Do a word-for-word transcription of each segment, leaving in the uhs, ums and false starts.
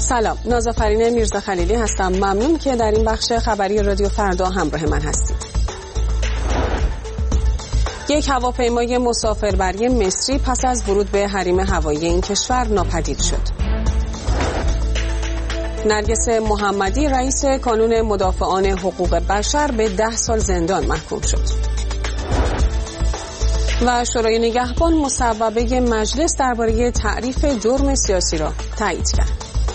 سلام، نازافرین میرزاخلیلی هستم. ممنون که در این بخش خبری رادیو فردا همراه من هستید. یک هواپیمای مسافربری مصری پس از ورود به حریم هوایی این کشور ناپدید شد. نرگس محمدی رئیس کانون مدافعان حقوق بشر به ده سال زندان محکوم شد. و شورای نگهبان مصوبه مجلس درباره تعریف جرم سیاسی را تایید کرد.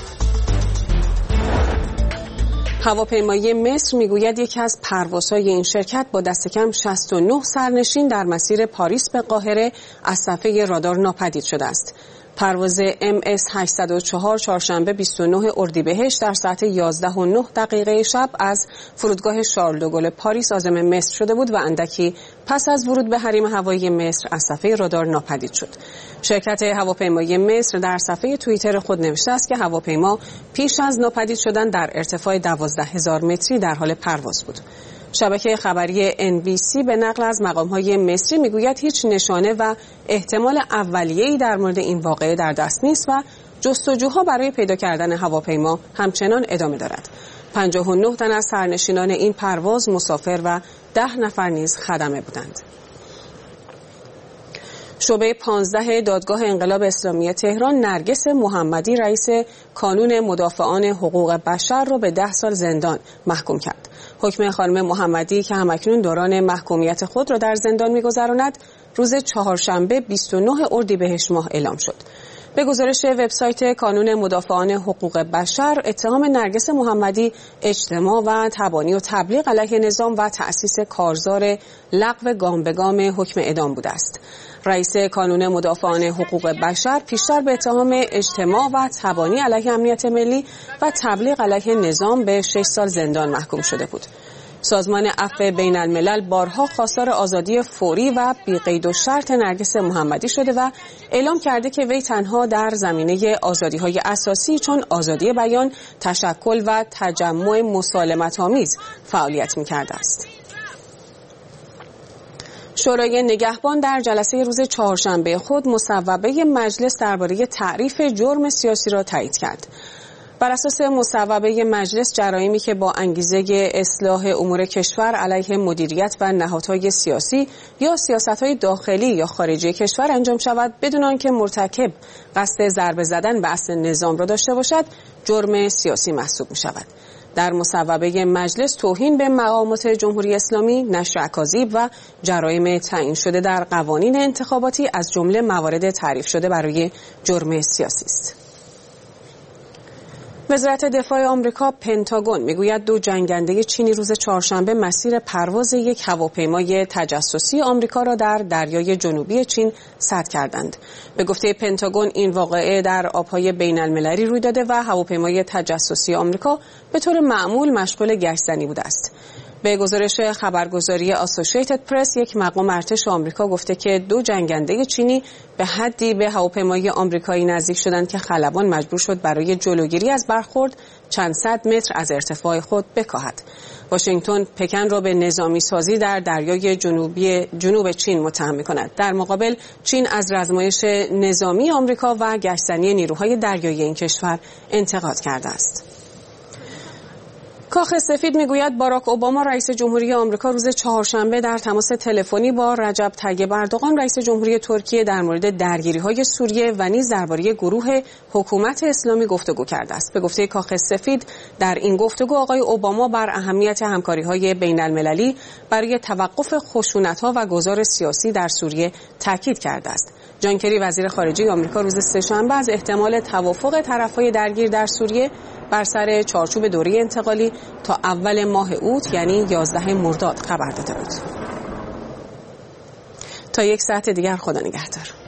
هواپیمای مصر میگوید یکی از پروازهای این شرکت با دست کم شصت و نه سرنشین در مسیر پاریس به قاهره از صفحه رادار ناپدید شده است. پرواز ام اس هشتصد و چهار چهارشنبه بیست و نه اردیبهشت در ساعت یازده و نه دقیقه شب از فرودگاه شارل دوگل پاریس عازم مصر شده بود و اندکی پس از ورود به حریم هوایی مصر از صفحه رادار ناپدید شد. شرکت هواپیمای مصر در صفحه توییتر خود نوشته است که هواپیما پیش از ناپدید شدن در ارتفاع دوازده هزار متری در حال پرواز بود. شبکه خبری ان بی سی به نقل از مقام‌های مصری میگوید هیچ نشانه و احتمال اولیه‌ای در مورد این واقعه در دست نیست و جستجوها برای پیدا کردن هواپیما همچنان ادامه دارد. پنجاه و نه تن از سرنشینان این پرواز مسافر و ده نفر نیز خدمه بودند. شعبه پانزده دادگاه انقلاب اسلامی تهران نرگس محمدی رئیس کانون مدافعان حقوق بشر را به ده سال زندان محکوم کرد. حکم خانم محمدی که همکنون دوران محکومیت خود را در زندان می‌گذراند روز چهارشنبه بیست و نه اردیبهشت ماه اعلام شد. به گزارش وبسایت کانون مدافعان حقوق بشر، اتهام نرگس محمدی اجتماع و تبانی و تبلیغ علیه نظام و تأسیس کارزار لغو گام به گام حکم اعدام بوده است. رئیس کانون مدافعان حقوق بشر پیشتر به اتهام اجتماع و تبانی علیه امنیت ملی و تبلیغ علیه نظام به شش سال زندان محکوم شده بود. سازمان عفو بین الملل بارها خواستار آزادی فوری و بی قید و شرط نرگس محمدی شده و اعلام کرده که وی تنها در زمینه آزادی‌های اساسی چون آزادی بیان، تشکل و تجمع مسالمت‌آمیز فعالیت می‌کرده است. شورای نگهبان در جلسه روز چهارشنبه خود مصوبه مجلس درباره تعریف جرم سیاسی را تایید کرد. بر اساس مصوبه مجلس، جرایمی که با انگیزه اصلاح امور کشور علیه مدیریت و نهادهای سیاسی یا سیاست‌های داخلی یا خارجی کشور انجام شود بدون آنکه مرتکب قصد ضربه زدن به اصل نظام را داشته باشد، جرم سیاسی محسوب می‌شود. در مصوبه مجلس توهین به مقامات جمهوری اسلامی، نشر اکاذیب و جرایم تعیین شده در قوانین انتخاباتی از جمله موارد تعریف شده برای جرم سیاسی است. وزارت دفاع آمریکا پنتاگون میگوید دو جنگنده چینی روز چهارشنبه مسیر پرواز یک هواپیمای تجسسی آمریکا را در دریای جنوبی چین سد کردند. به گفته پنتاگون این واقعه در آبهای بین المللی روی داده و هواپیمای تجسسی آمریکا به طور معمول مشغول گشتزنی بوده است. به گزارش خبرگزاری آسوشیتد پرس، یک مقام ارتش آمریکا گفته که دو جنگنده چینی به حدی به هواپیمای آمریکایی نزدیک شدند که خلبان مجبور شد برای جلوگیری از برخورد چند صد متر از ارتفاع خود بکاهد. واشنگتن پکن را به نظامی سازی در دریای جنوبی جنوب چین متهم می‌کند. در مقابل چین از رزمایش نظامی آمریکا و گشتزنی نیروهای دریایی این کشور انتقاد کرده است. کاخ سفید میگوید باراک اوباما رئیس جمهوری آمریکا روز چهارشنبه در تماس تلفنی با رجب طیب اردوغان رئیس جمهوری ترکیه در مورد درگیری‌های سوریه و نیز درباره گروه حکومت اسلامی گفتگو کرده است. به گفته کاخ سفید، در این گفتگو آقای اوباما بر اهمیت همکاری‌های بین‌المللی برای توقف خشونت‌ها و گذار سیاسی در سوریه تاکید کرده است. جان کری وزیر خارجه آمریکا روز سه‌شنبه از احتمال توافق طرف‌های درگیر در سوریه بر سر چارچوب دوره انتقالی تا اول ماه اوت یعنی یازده مرداد خبر داده بود. تا یک ساعت دیگر خدا نگهدار.